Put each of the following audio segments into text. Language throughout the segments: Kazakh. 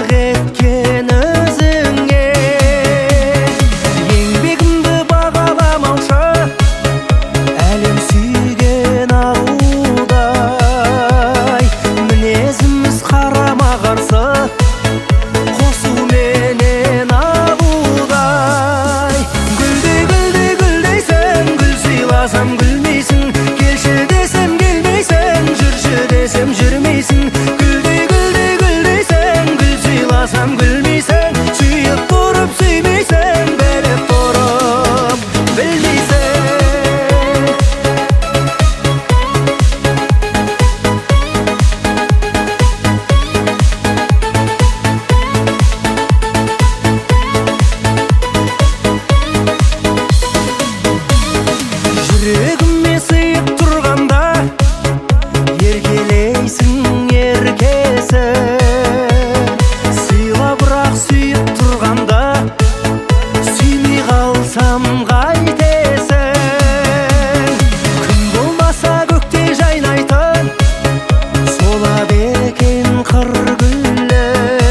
бақыттық еткен өзіңе. Еңбегімді бағаламаушы әлем сүйген аудай. Мінезіміз қарама қарсы қосу менен абудай. Гүлдей гүлдей гүлдейсің, гүл сыйласам күлмейсің. Келші десем келмейсің, жүрші десем жүрмейсің. Гүлдей гүлдей гүлдейсің, гүл сыйласам күлмейсің. Сүйіп тұрып сүймейсің, біліп тұрып білмейсің. Жүрегіме сыйып тұрғанда еркелейсің еркесің. Сыйла бірақ сүйіп тұрғанда сүймей қалсам қайтесің. Күн болмаса көкте жайнайтын солады екен қыр гүлі.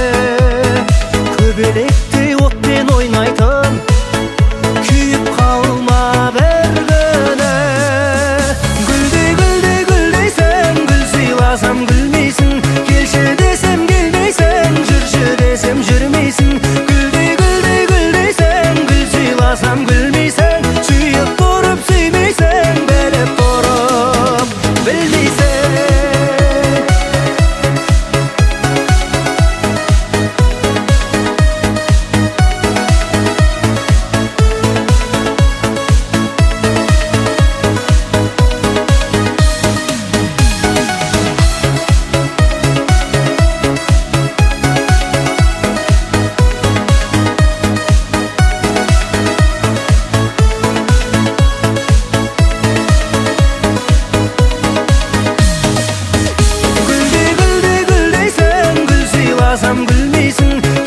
Көбелектей отпен ойнайтын күйіп қалма бір күні. Гүлдей гүлдей гүлдейсің, гүл сыйласам күлмейсің. Келші десем келмейсің, жүрші десем жүрмейсің. Гүлдей гүлдей гүлдейсің, гүл сыйласам күлмейсің. Сүйіп тұрып сүймейсің, біліп тұрып білмейсің. Гүлдей гүлдей гүлдейсің, гүл сыйласам күлмейсің.